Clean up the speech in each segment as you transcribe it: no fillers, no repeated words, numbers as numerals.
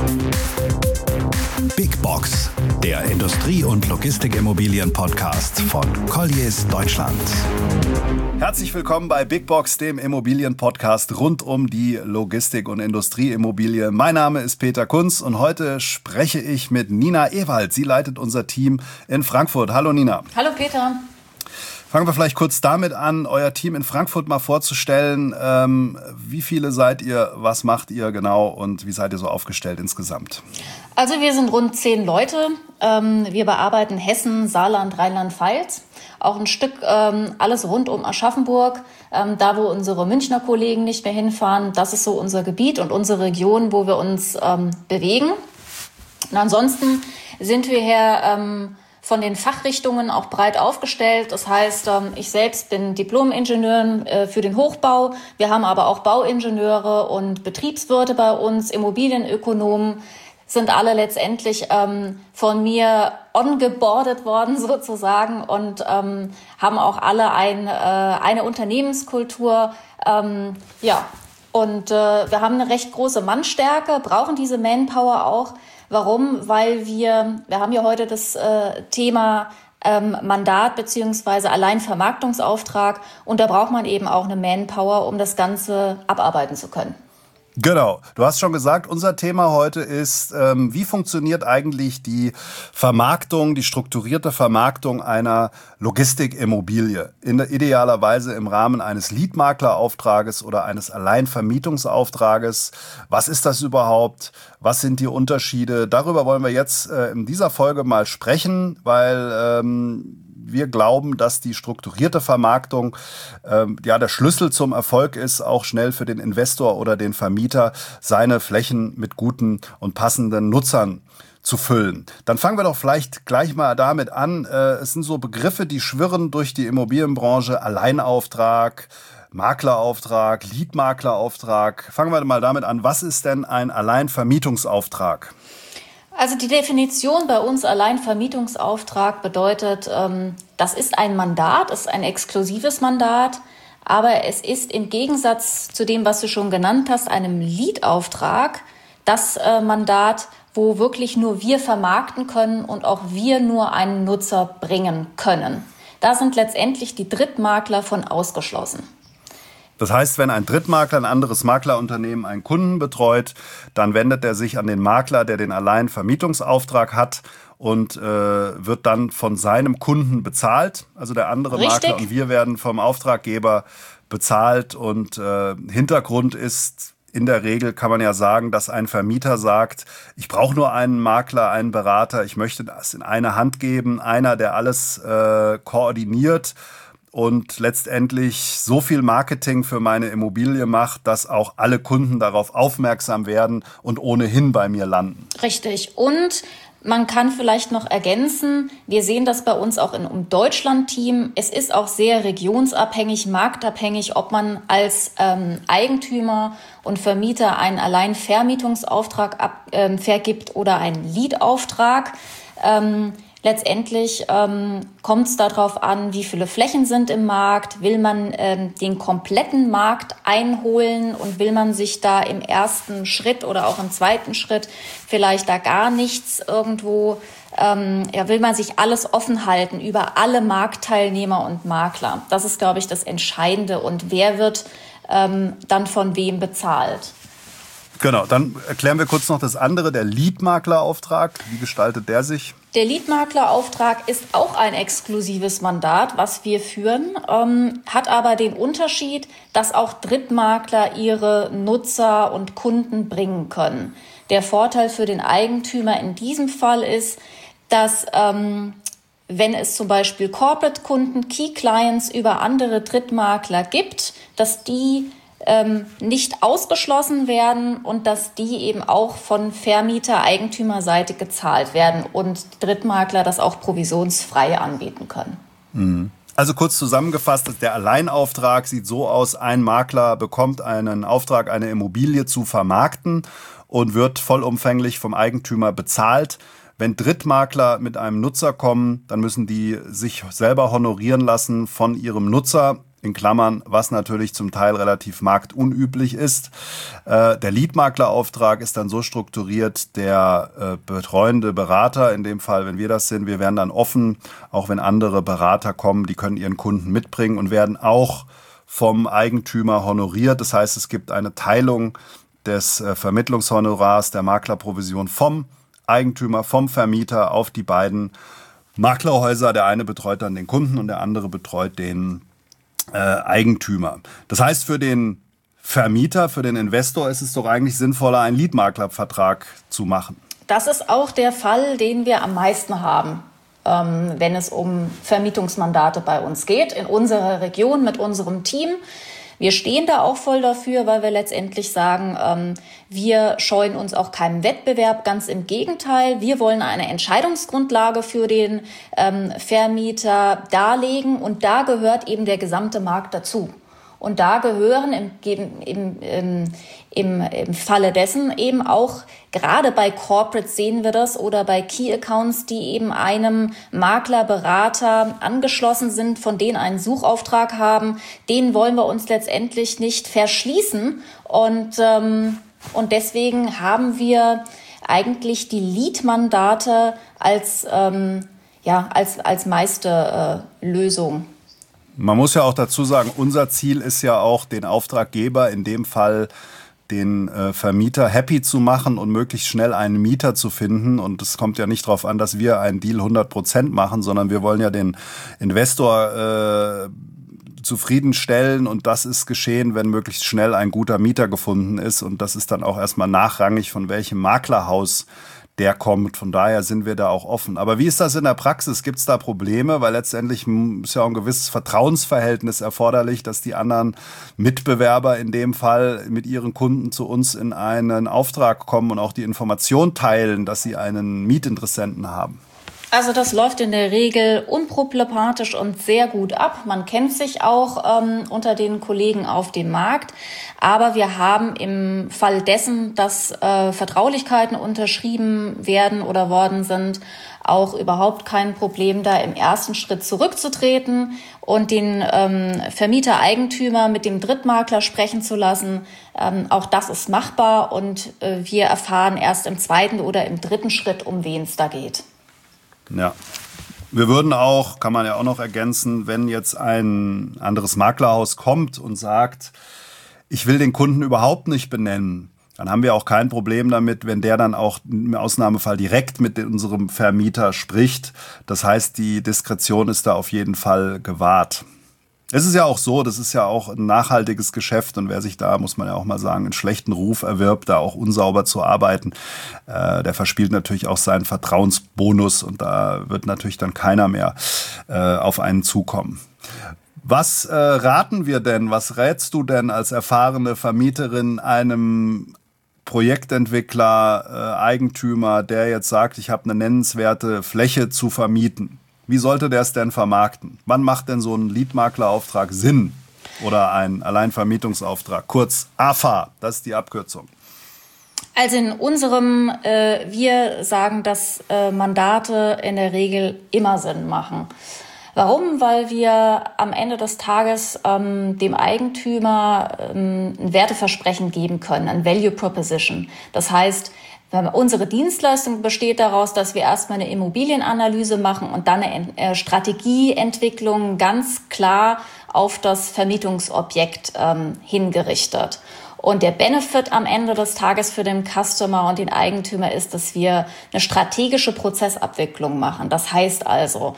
Big Box, der Industrie- und Logistikimmobilien-Podcast von Colliers Deutschland. Herzlich willkommen bei Big Box, dem Immobilien-Podcast rund um die Logistik- und Industrieimmobilie. Mein Name ist Peter Kunz und heute spreche ich mit Nina Ewald. Sie leitet unser Team in Frankfurt. Hallo Nina. Hallo Peter. Fangen wir vielleicht kurz damit an, euer Team in Frankfurt mal vorzustellen. Wie viele seid ihr, was macht ihr genau und wie seid ihr so aufgestellt insgesamt? Also wir sind rund 10 Leute. Wir bearbeiten Hessen, Saarland, Rheinland-Pfalz. Auch ein Stück alles rund um Aschaffenburg. Da, wo unsere Münchner Kollegen nicht mehr hinfahren, das ist so unser Gebiet und unsere Region, wo wir uns bewegen. Und ansonsten sind wir hier von den Fachrichtungen auch breit aufgestellt. Das heißt, ich selbst bin Diplom-Ingenieurin für den Hochbau. Wir haben aber auch Bauingenieure und Betriebswirte bei uns, Immobilienökonomen, sind alle letztendlich von mir ongeboardet worden sozusagen und haben auch alle eine Unternehmenskultur. Und wir haben eine recht große Mannstärke, brauchen diese Manpower auch. Warum? Weil wir haben ja heute das Thema Mandat beziehungsweise Alleinvermarktungsauftrag und da braucht man eben auch eine Manpower, um das Ganze abarbeiten zu können. Genau, du hast schon gesagt, unser Thema heute ist, wie funktioniert eigentlich die Vermarktung, die strukturierte Vermarktung einer Logistikimmobilie, idealerweise im Rahmen eines Leadmaklerauftrages oder eines Alleinvermietungsauftrages. Was ist das überhaupt? Was sind die Unterschiede? Darüber wollen wir jetzt in dieser Folge mal sprechen, weil wir glauben, dass die strukturierte Vermarktung der Schlüssel zum Erfolg ist, auch schnell für den Investor oder den Vermieter seine Flächen mit guten und passenden Nutzern zu füllen. Dann fangen wir doch vielleicht gleich mal damit an. Es sind so Begriffe, die schwirren durch die Immobilienbranche. Alleinauftrag, Maklerauftrag, Leadmaklerauftrag. Fangen wir mal damit an. Was ist denn ein Alleinvermietungsauftrag? Also die Definition bei uns Alleinvermietungsauftrag bedeutet, das ist ein Mandat, ist ein exklusives Mandat, aber es ist im Gegensatz zu dem, was du schon genannt hast, einem Lead-Auftrag, das Mandat, wo wirklich nur wir vermarkten können und auch wir nur einen Nutzer bringen können. Da sind letztendlich die Drittmakler von ausgeschlossen. Das heißt, wenn ein Drittmakler, ein anderes Maklerunternehmen einen Kunden betreut, dann wendet er sich an den Makler, der den Alleinvermietungsauftrag hat und wird dann von seinem Kunden bezahlt. Also der andere Makler und wir werden vom Auftraggeber bezahlt. Und Hintergrund ist, in der Regel kann man ja sagen, dass ein Vermieter sagt, ich brauche nur einen Makler, einen Berater, ich möchte das in eine Hand geben, einer, der alles koordiniert und letztendlich so viel Marketing für meine Immobilie macht, dass auch alle Kunden darauf aufmerksam werden und ohnehin bei mir landen. Richtig. Und man kann vielleicht noch ergänzen, wir sehen das bei uns auch im Deutschland-Team. Es ist auch sehr regionsabhängig, marktabhängig, ob man als Eigentümer und Vermieter einen Alleinvermietungsauftrag vergibt oder einen Lead-Auftrag. Letztendlich kommt es darauf an, wie viele Flächen sind im Markt, will man den kompletten Markt einholen und will man sich da im ersten Schritt oder auch im zweiten Schritt vielleicht da gar nichts irgendwo, will man sich alles offen halten über alle Marktteilnehmer und Makler. Das ist, glaube ich, das Entscheidende und wer wird dann von wem bezahlt. Genau, dann erklären wir kurz noch das andere, der Leadmaklerauftrag. Wie gestaltet der sich? Der Leadmaklerauftrag ist auch ein exklusives Mandat, was wir führen, hat aber den Unterschied, dass auch Drittmakler ihre Nutzer und Kunden bringen können. Der Vorteil für den Eigentümer in diesem Fall ist, dass wenn es zum Beispiel Corporate-Kunden, Key-Clients über andere Drittmakler gibt, dass die nicht ausgeschlossen werden und dass die eben auch von Vermieter-Eigentümerseite gezahlt werden und Drittmakler das auch provisionsfrei anbieten können. Also kurz zusammengefasst, der Alleinauftrag sieht so aus, ein Makler bekommt einen Auftrag, eine Immobilie zu vermarkten und wird vollumfänglich vom Eigentümer bezahlt. Wenn Drittmakler mit einem Nutzer kommen, dann müssen die sich selber honorieren lassen von ihrem Nutzer. in Klammern, was natürlich zum Teil relativ marktunüblich ist. Der Leadmaklerauftrag ist dann so strukturiert, der betreuende Berater, in dem Fall, wenn wir das sind, wir werden dann offen, auch wenn andere Berater kommen, die können ihren Kunden mitbringen und werden auch vom Eigentümer honoriert. Das heißt, es gibt eine Teilung des Vermittlungshonorars, der Maklerprovision vom Eigentümer, vom Vermieter auf die beiden Maklerhäuser. Der eine betreut dann den Kunden und der andere betreut den Eigentümer. Das heißt, für den Vermieter, für den Investor ist es doch eigentlich sinnvoller, einen Leadmaklervertrag zu machen. Das ist auch der Fall, den wir am meisten haben, wenn es um Vermietungsmandate bei uns geht, in unserer Region mit unserem Team. Wir stehen da auch voll dafür, weil wir letztendlich sagen, wir scheuen uns auch keinem Wettbewerb. Ganz im Gegenteil, wir wollen eine Entscheidungsgrundlage für den Vermieter darlegen und da gehört eben der gesamte Markt dazu. Und da gehören im Falle dessen eben auch, gerade bei Corporates sehen wir das oder bei Key Accounts, die eben einem Makler, Berater angeschlossen sind, von denen einen Suchauftrag haben, denen wollen wir uns letztendlich nicht verschließen. Und deswegen haben wir eigentlich die Lead-Mandate als meiste Lösung. Man muss ja auch dazu sagen, unser Ziel ist ja auch, den Auftraggeber, in dem Fall den Vermieter, happy zu machen und möglichst schnell einen Mieter zu finden. Und es kommt ja nicht darauf an, dass wir einen Deal 100% machen, sondern wir wollen ja den Investor zufriedenstellen. Und das ist geschehen, wenn möglichst schnell ein guter Mieter gefunden ist. Und das ist dann auch erstmal nachrangig, von welchem Maklerhaus der kommt. Von daher sind wir da auch offen. Aber wie ist das in der Praxis? Gibt es da Probleme? Weil letztendlich ist ja auch ein gewisses Vertrauensverhältnis erforderlich, dass die anderen Mitbewerber in dem Fall mit ihren Kunden zu uns in einen Auftrag kommen und auch die Information teilen, dass sie einen Mietinteressenten haben. Also das läuft in der Regel unproblematisch und sehr gut ab. Man kennt sich auch unter den Kollegen auf dem Markt. Aber wir haben im Fall dessen, dass Vertraulichkeiten unterschrieben werden oder worden sind, auch überhaupt kein Problem, da im ersten Schritt zurückzutreten und den Vermieter-Eigentümer mit dem Drittmakler sprechen zu lassen. Auch das ist machbar und wir erfahren erst im zweiten oder im dritten Schritt, um wen es da geht. Ja, wir würden auch, kann man ja auch noch ergänzen, wenn jetzt ein anderes Maklerhaus kommt und sagt, ich will den Kunden überhaupt nicht benennen, dann haben wir auch kein Problem damit, wenn der dann auch im Ausnahmefall direkt mit unserem Vermieter spricht. Das heißt, die Diskretion ist da auf jeden Fall gewahrt. Es ist ja auch so, das ist ja auch ein nachhaltiges Geschäft und wer sich da, muss man ja auch mal sagen, einen schlechten Ruf erwirbt, da auch unsauber zu arbeiten, der verspielt natürlich auch seinen Vertrauensbonus und da wird natürlich dann keiner mehr auf einen zukommen. Was raten wir denn, was rätst du denn als erfahrene Vermieterin einem Projektentwickler, Eigentümer, der jetzt sagt, ich habe eine nennenswerte Fläche zu vermieten? Wie sollte der es denn vermarkten? Wann macht denn so ein Leadmaklerauftrag Sinn? Oder ein Alleinvermietungsauftrag? Kurz AFA, das ist die Abkürzung. Also in unserem, wir sagen, dass Mandate in der Regel immer Sinn machen. Warum? Weil wir am Ende des Tages dem Eigentümer ein Werteversprechen geben können, ein Value Proposition. Das heißt, unsere Dienstleistung besteht daraus, dass wir erstmal eine Immobilienanalyse machen und dann eine Strategieentwicklung ganz klar auf das Vermietungsobjekt hingerichtet. Und der Benefit am Ende des Tages für den Customer und den Eigentümer ist, dass wir eine strategische Prozessabwicklung machen. Das heißt also,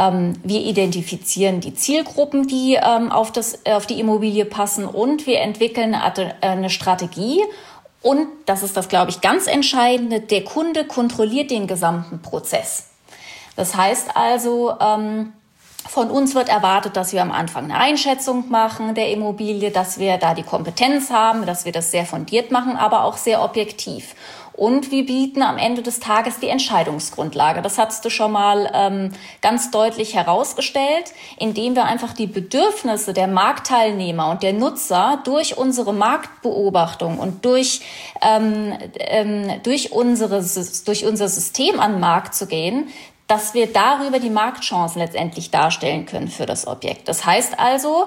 wir identifizieren die Zielgruppen, die auf die Immobilie passen und wir entwickeln eine Strategie. Und, das ist das, glaube ich, ganz Entscheidende, der Kunde kontrolliert den gesamten Prozess. Das heißt also, von uns wird erwartet, dass wir am Anfang eine Einschätzung machen der Immobilie, dass wir da die Kompetenz haben, dass wir das sehr fundiert machen, aber auch sehr objektiv. Und wir bieten am Ende des Tages die Entscheidungsgrundlage. Das hast du schon mal ganz deutlich herausgestellt, indem wir einfach die Bedürfnisse der Marktteilnehmer und der Nutzer durch unsere Marktbeobachtung und durch unser System an den Markt zu gehen, dass wir darüber die Marktchancen letztendlich darstellen können für das Objekt. Das heißt also,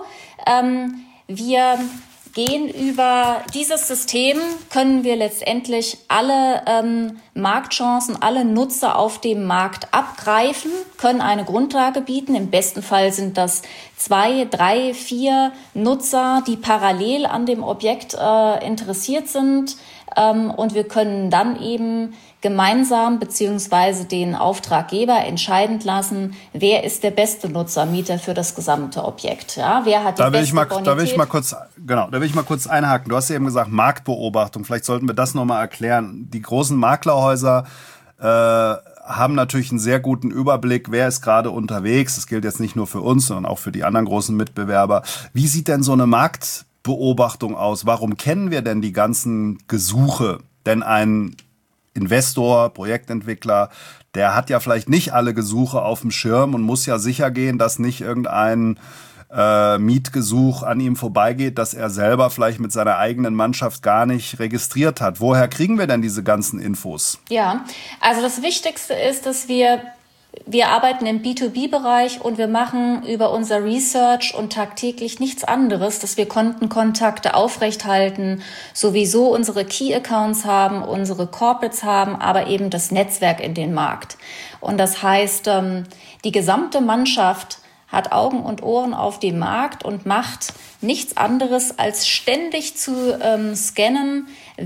wir gehen über dieses System, können wir letztendlich alle Marktchancen, alle Nutzer auf dem Markt abgreifen, können eine Grundlage bieten. Im besten Fall sind das 2, 3, 4 Nutzer, die parallel an dem Objekt interessiert sind. Und wir können dann eben gemeinsam beziehungsweise den Auftraggeber entscheiden lassen, wer ist der beste Nutzermieter für das gesamte Objekt. Ja, wer hat die beste Bonität? Da will ich mal kurz einhaken. Du hast ja eben gesagt, Marktbeobachtung. Vielleicht sollten wir das nochmal erklären. Die großen Maklerhäuser haben natürlich einen sehr guten Überblick, wer ist gerade unterwegs. Das gilt jetzt nicht nur für uns, sondern auch für die anderen großen Mitbewerber. Wie sieht denn so eine Marktbeobachtung aus? Warum kennen wir denn die ganzen Gesuche? Denn ein Investor, Projektentwickler, der hat ja vielleicht nicht alle Gesuche auf dem Schirm und muss ja sicher gehen, dass nicht irgendein Mietgesuch an ihm vorbeigeht, das er selber vielleicht mit seiner eigenen Mannschaft gar nicht registriert hat. Woher kriegen wir denn diese ganzen Infos? Ja, also das Wichtigste ist, dass wir arbeiten im B2B-Bereich und wir machen über unser Research und tagtäglich nichts anderes, dass wir Kundenkontakte aufrechthalten, sowieso unsere Key-Accounts haben, unsere Corporates haben, aber eben das Netzwerk in den Markt. Und das heißt, die gesamte Mannschaft hat Augen und Ohren auf dem Markt und macht nichts anderes, als ständig zu scannen,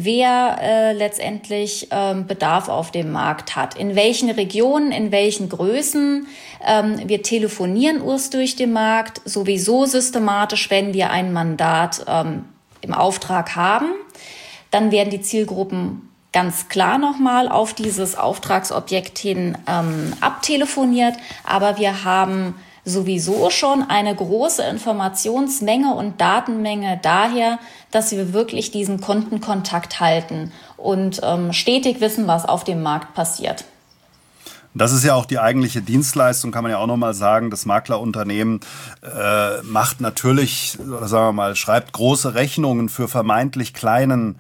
wer letztendlich Bedarf auf dem Markt hat. In welchen Regionen, in welchen Größen. Wir telefonieren uns durch den Markt, sowieso systematisch, wenn wir ein Mandat im Auftrag haben. Dann werden die Zielgruppen ganz klar nochmal auf dieses Auftragsobjekt hin abtelefoniert. Aber wir haben sowieso schon eine große Informationsmenge und Datenmenge daher, dass wir wirklich diesen Kundenkontakt halten und stetig wissen, was auf dem Markt passiert. Das ist ja auch die eigentliche Dienstleistung, kann man ja auch nochmal sagen. Das Maklerunternehmen macht natürlich, oder sagen wir mal, schreibt große Rechnungen für vermeintlich kleinen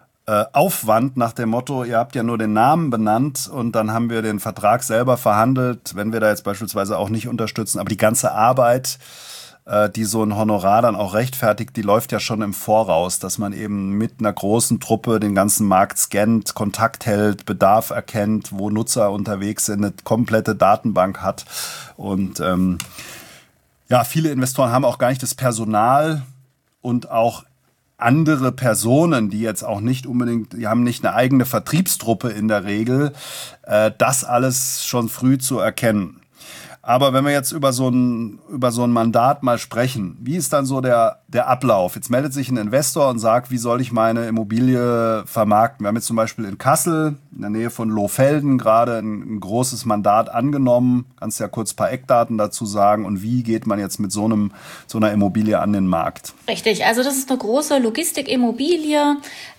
Aufwand nach dem Motto, ihr habt ja nur den Namen benannt und dann haben wir den Vertrag selber verhandelt, wenn wir da jetzt beispielsweise auch nicht unterstützen. Aber die ganze Arbeit, die so ein Honorar dann auch rechtfertigt, die läuft ja schon im Voraus, dass man eben mit einer großen Truppe den ganzen Markt scannt, Kontakt hält, Bedarf erkennt, wo Nutzer unterwegs sind, eine komplette Datenbank hat. Und viele Investoren haben auch gar nicht das Personal und auch andere Personen, die jetzt auch nicht unbedingt, die haben nicht eine eigene Vertriebstruppe in der Regel, das alles schon früh zu erkennen. Aber wenn wir jetzt über so ein Mandat mal sprechen, wie ist dann so der Ablauf? Jetzt meldet sich ein Investor und sagt, wie soll ich meine Immobilie vermarkten? Wir haben jetzt zum Beispiel in Kassel, in der Nähe von Lohfelden, gerade ein großes Mandat angenommen. Kannst ja kurz ein paar Eckdaten dazu sagen. Und wie geht man jetzt mit so einer Immobilie an den Markt? Richtig, also das ist eine große Logistikimmobilie.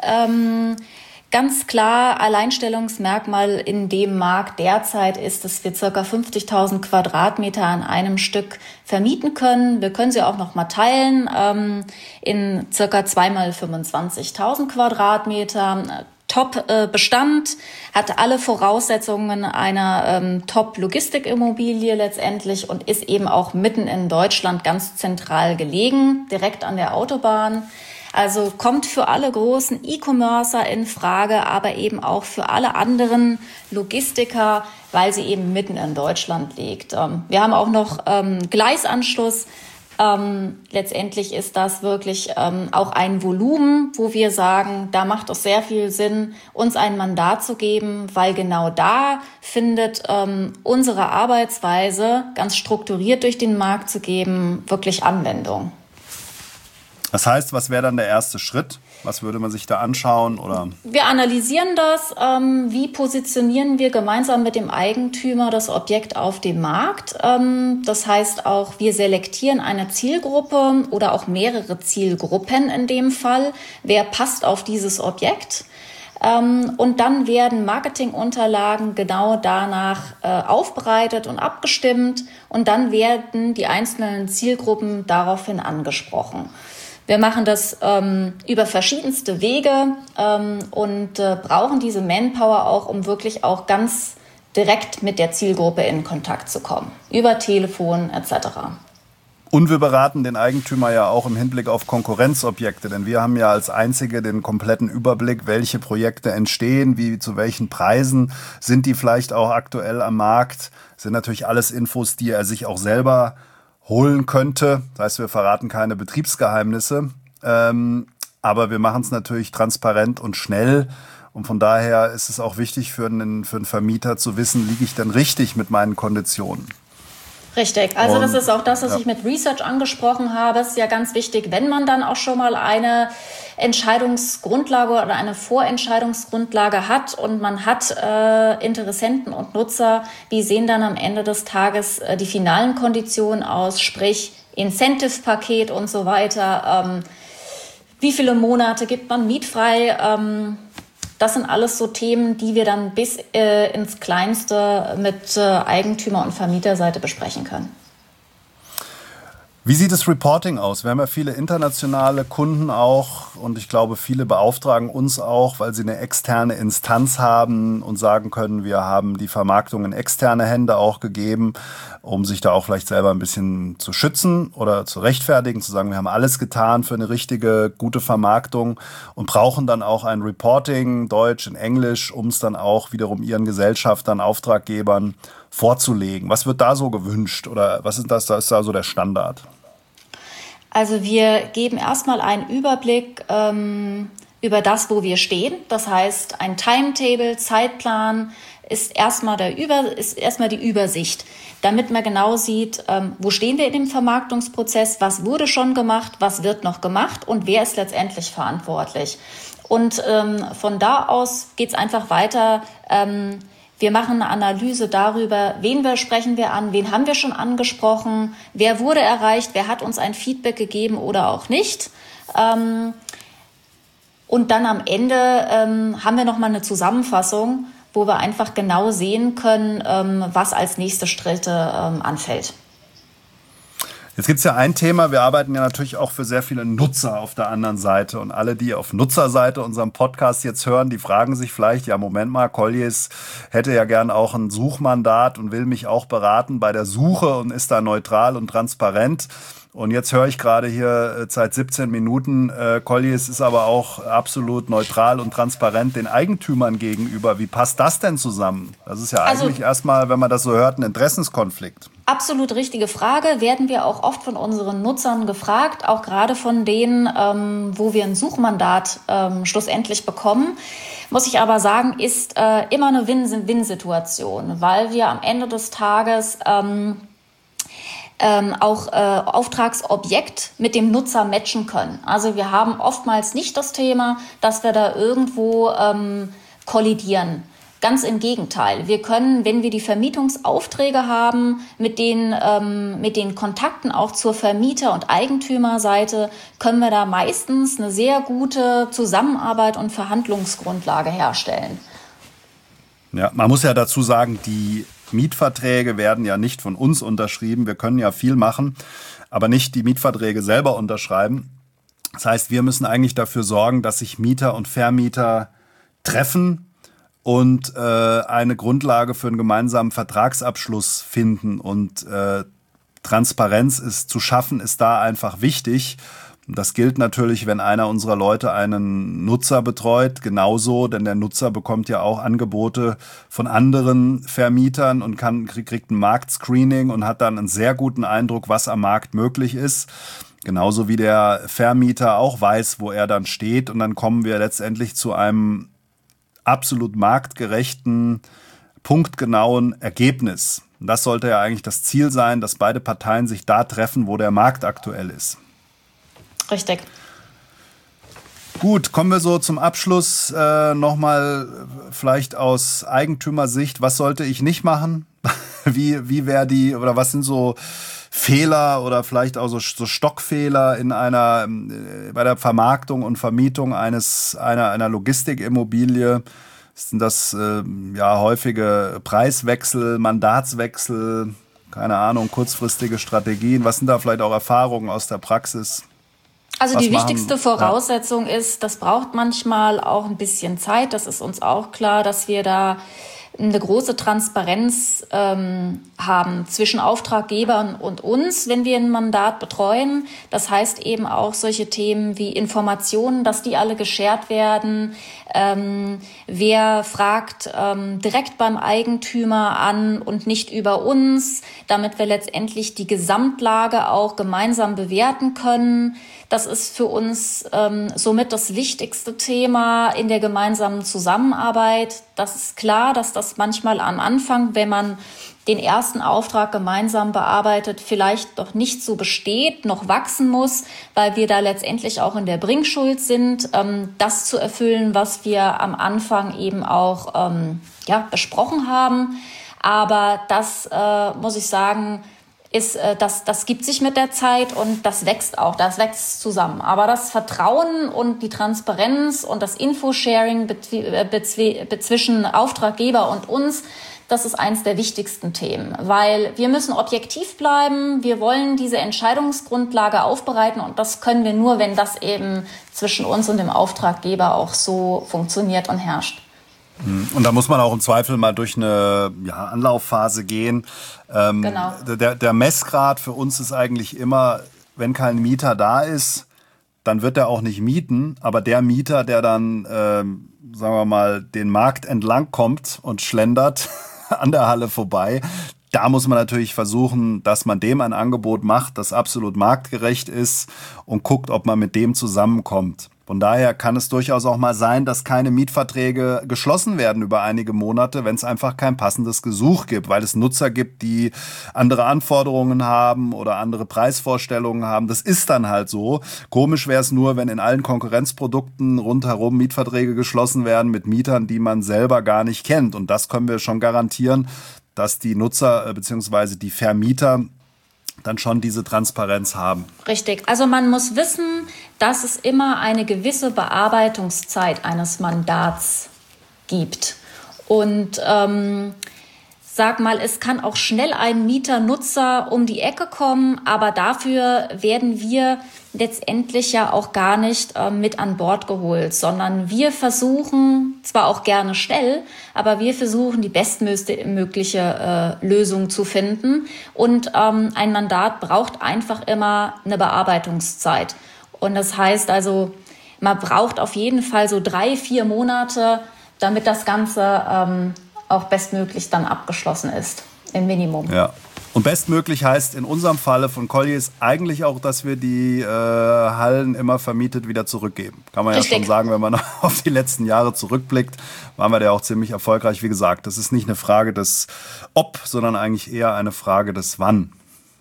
Ganz klar, Alleinstellungsmerkmal in dem Markt derzeit ist, dass wir ca. 50.000 Quadratmeter an einem Stück vermieten können. Wir können sie auch noch mal teilen in ca. 2 mal 25.000 Quadratmeter. Top-Bestand, hat alle Voraussetzungen einer Top-Logistikimmobilie letztendlich und ist eben auch mitten in Deutschland ganz zentral gelegen, direkt an der Autobahn. Also kommt für alle großen E-Commercer in Frage, aber eben auch für alle anderen Logistiker, weil sie eben mitten in Deutschland liegt. Wir haben auch noch Gleisanschluss. Letztendlich ist das wirklich auch ein Volumen, wo wir sagen, da macht es sehr viel Sinn, uns ein Mandat zu geben, weil genau da findet unsere Arbeitsweise, ganz strukturiert durch den Markt zu geben, wirklich Anwendung. Das heißt, was wäre dann der erste Schritt? Was würde man sich da anschauen? Oder? Wir analysieren das. Wie positionieren wir gemeinsam mit dem Eigentümer das Objekt auf dem Markt? Das heißt auch, wir selektieren eine Zielgruppe oder auch mehrere Zielgruppen in dem Fall. Wer passt auf dieses Objekt? Und dann werden Marketingunterlagen genau danach aufbereitet und abgestimmt. Und dann werden die einzelnen Zielgruppen daraufhin angesprochen. Wir machen das über verschiedenste Wege und brauchen diese Manpower auch, um wirklich auch ganz direkt mit der Zielgruppe in Kontakt zu kommen, über Telefon etc. Und wir beraten den Eigentümer ja auch im Hinblick auf Konkurrenzobjekte, denn wir haben ja als Einzige den kompletten Überblick, welche Projekte entstehen, wie zu welchen Preisen sind die vielleicht auch aktuell am Markt. Das sind natürlich alles Infos, die er sich auch selber holen könnte. Das heißt, wir verraten keine Betriebsgeheimnisse, aber wir machen es natürlich transparent und schnell. Und von daher ist es auch wichtig für einen Vermieter zu wissen, liege ich denn richtig mit meinen Konditionen? Richtig, also das ist auch das, was ich mit Research angesprochen habe. Es ist ja ganz wichtig, wenn man dann auch schon mal eine Entscheidungsgrundlage oder eine Vorentscheidungsgrundlage hat und man hat Interessenten und Nutzer, wie sehen dann am Ende des Tages die finalen Konditionen aus, sprich Incentive-Paket und so weiter. Wie viele Monate gibt man mietfrei? Das sind alles so Themen, die wir dann bis ins Kleinste mit Eigentümer- und Vermieterseite besprechen können. Wie sieht das Reporting aus? Wir haben ja viele internationale Kunden auch und ich glaube, viele beauftragen uns auch, weil sie eine externe Instanz haben und sagen können, wir haben die Vermarktung in externe Hände auch gegeben, um sich da auch vielleicht selber ein bisschen zu schützen oder zu rechtfertigen, zu sagen, wir haben alles getan für eine richtige, gute Vermarktung und brauchen dann auch ein Reporting, Deutsch und Englisch, um es dann auch wiederum ihren Gesellschaftern, Auftraggebern vorzulegen. Was wird da so gewünscht oder was ist das? Da ist da so der Standard? Also wir geben erstmal einen Überblick über das, wo wir stehen. Das heißt, ein Timetable, Zeitplan ist erstmal die Übersicht, damit man genau sieht, wo stehen wir in dem Vermarktungsprozess, was wurde schon gemacht, was wird noch gemacht und wer ist letztendlich verantwortlich. Und von da aus geht es einfach weiter. Wir machen eine Analyse darüber, wen sprechen wir an, wen haben wir schon angesprochen, wer wurde erreicht, wer hat uns ein Feedback gegeben oder auch nicht. Und dann am Ende haben wir nochmal eine Zusammenfassung, wo wir einfach genau sehen können, was als nächste Schritte anfällt. Jetzt gibt es ja ein Thema, wir arbeiten ja natürlich auch für sehr viele Nutzer auf der anderen Seite und alle, die auf Nutzerseite unseren Podcast jetzt hören, die fragen sich vielleicht, ja Moment mal, Colliers hätte ja gern auch ein Suchmandat und will mich auch beraten bei der Suche und ist da neutral und transparent. Und jetzt höre ich gerade hier seit 17 Minuten, Colliers ist aber auch absolut neutral und transparent den Eigentümern gegenüber. Wie passt das denn zusammen? Das ist ja eigentlich erstmal, wenn man das so hört, ein Interessenskonflikt. Absolut richtige Frage, werden wir auch oft von unseren Nutzern gefragt, auch gerade von denen, wo wir ein Suchmandat schlussendlich bekommen. Muss ich aber sagen, ist immer eine Win-Win-Situation, weil wir am Ende des Tages auch Auftragsobjekt mit dem Nutzer matchen können. Also wir haben oftmals nicht das Thema, dass wir da irgendwo kollidieren. Ganz im Gegenteil. Wir können, wenn wir die Vermietungsaufträge haben, mit den Kontakten auch zur Vermieter- und Eigentümerseite, können wir da meistens eine sehr gute Zusammenarbeit und Verhandlungsgrundlage herstellen. Ja, man muss ja dazu sagen, die Mietverträge werden ja nicht von uns unterschrieben. Wir können ja viel machen, aber nicht die Mietverträge selber unterschreiben. Das heißt, wir müssen eigentlich dafür sorgen, dass sich Mieter und Vermieter treffen und eine Grundlage für einen gemeinsamen Vertragsabschluss finden. Und Transparenz zu schaffen, ist da einfach wichtig. Und das gilt natürlich, wenn einer unserer Leute einen Nutzer betreut, genauso, denn der Nutzer bekommt ja auch Angebote von anderen Vermietern und kriegt ein Marktscreening und hat dann einen sehr guten Eindruck, was am Markt möglich ist. Genauso wie der Vermieter auch weiß, wo er dann steht. Und dann kommen wir letztendlich zu einem absolut marktgerechten, punktgenauen Ergebnis. Und das sollte ja eigentlich das Ziel sein, dass beide Parteien sich da treffen, wo der Markt aktuell ist. Richtig. Gut, kommen wir so zum Abschluss nochmal vielleicht aus Eigentümersicht. Was sollte ich nicht machen? Wie wäre oder was sind so Fehler oder vielleicht auch so Stockfehler bei der Vermarktung und Vermietung einer Logistikimmobilie? Sind das häufige Preiswechsel, Mandatswechsel, keine Ahnung, kurzfristige Strategien? Was sind da vielleicht auch Erfahrungen aus der Praxis? Also die wichtigste Voraussetzung ist, das braucht manchmal auch ein bisschen Zeit. Das ist uns auch klar, dass wir da eine große Transparenz haben zwischen Auftraggebern und uns, wenn wir ein Mandat betreuen. Das heißt eben auch solche Themen wie Informationen, dass die alle geshared werden. Wer fragt direkt beim Eigentümer an und nicht über uns, damit wir letztendlich die Gesamtlage auch gemeinsam bewerten können. Das ist für uns somit das wichtigste Thema in der gemeinsamen Zusammenarbeit. Das ist klar, dass das manchmal am Anfang, wenn man den ersten Auftrag gemeinsam bearbeitet, vielleicht noch nicht so besteht, noch wachsen muss, weil wir da letztendlich auch in der Bringschuld sind, das zu erfüllen, was wir am Anfang eben auch besprochen haben. Aber das muss ich sagen, das gibt sich mit der Zeit und das wächst zusammen. Aber das Vertrauen und die Transparenz und das Infosharing zwischen Auftraggeber und uns, das ist eins der wichtigsten Themen, weil wir müssen objektiv bleiben, wir wollen diese Entscheidungsgrundlage aufbereiten und das können wir nur, wenn das eben zwischen uns und dem Auftraggeber auch so funktioniert und herrscht. Und da muss man auch im Zweifel mal durch eine Anlaufphase gehen. Genau. Der Messgrad für uns ist eigentlich immer, wenn kein Mieter da ist, dann wird er auch nicht mieten. Aber der Mieter, der dann, sagen wir mal, den Markt entlang kommt und schlendert an der Halle vorbei, da muss man natürlich versuchen, dass man dem ein Angebot macht, das absolut marktgerecht ist und guckt, ob man mit dem zusammenkommt. Von daher kann es durchaus auch mal sein, dass keine Mietverträge geschlossen werden über einige Monate, wenn es einfach kein passendes Gesuch gibt, weil es Nutzer gibt, die andere Anforderungen haben oder andere Preisvorstellungen haben. Das ist dann halt so. Komisch wäre es nur, wenn in allen Konkurrenzprodukten rundherum Mietverträge geschlossen werden mit Mietern, die man selber gar nicht kennt. Und das können wir schon garantieren, dass die Nutzer bzw. die Vermieter dann schon diese Transparenz haben. Richtig. Also man muss wissen, dass es immer eine gewisse Bearbeitungszeit eines Mandats gibt. Und sag mal, es kann auch schnell ein Mieter-Nutzer um die Ecke kommen, aber dafür werden wir letztendlich ja auch gar nicht mit an Bord geholt, sondern wir versuchen, zwar auch gerne schnell, aber wir versuchen die bestmögliche Lösung zu finden. Und ein Mandat braucht einfach immer eine Bearbeitungszeit. Und das heißt also, man braucht auf jeden Fall so 3-4 Monate, damit das Ganze auch bestmöglich dann abgeschlossen ist, im Minimum. Ja. Und bestmöglich heißt in unserem Falle von Colliers eigentlich auch, dass wir die Hallen immer vermietet wieder zurückgeben. Kann man Richtig. Ja schon sagen, wenn man auf die letzten Jahre zurückblickt, waren wir da auch ziemlich erfolgreich. Wie gesagt, das ist nicht eine Frage des Ob, sondern eigentlich eher eine Frage des Wann.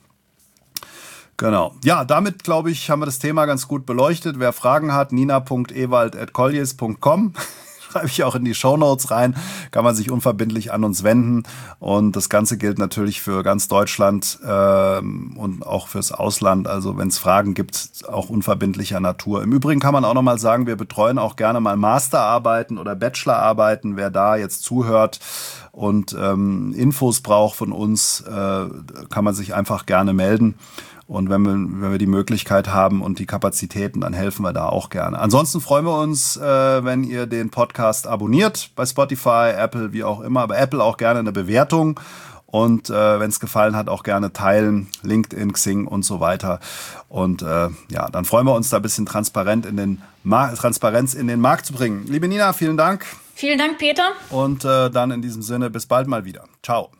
Genau. Ja, damit, glaube ich, haben wir das Thema ganz gut beleuchtet. Wer Fragen hat, nina.ewald@colliers.com. Schreibe ich auch in die Shownotes rein, kann man sich unverbindlich an uns wenden. Und das Ganze gilt natürlich für ganz Deutschland und auch fürs Ausland. Also wenn es Fragen gibt, auch unverbindlicher Natur. Im Übrigen kann man auch noch mal sagen, wir betreuen auch gerne mal Masterarbeiten oder Bachelorarbeiten. Wer da jetzt zuhört und Infos braucht von uns, kann man sich einfach gerne melden. Und wenn wir die Möglichkeit haben und die Kapazitäten, dann helfen wir da auch gerne. Ansonsten freuen wir uns, wenn ihr den Podcast abonniert bei Spotify, Apple, wie auch immer. Aber Apple auch gerne eine Bewertung. Und wenn es gefallen hat, auch gerne teilen. LinkedIn, Xing und so weiter. Und dann freuen wir uns, da ein bisschen Transparenz in den Markt zu bringen. Liebe Nina, vielen Dank. Vielen Dank, Peter. Und dann in diesem Sinne, bis bald mal wieder. Ciao.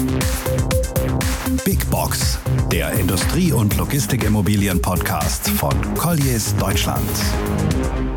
Big Box, der Industrie- und Logistikimmobilien-Podcast von Colliers Deutschland.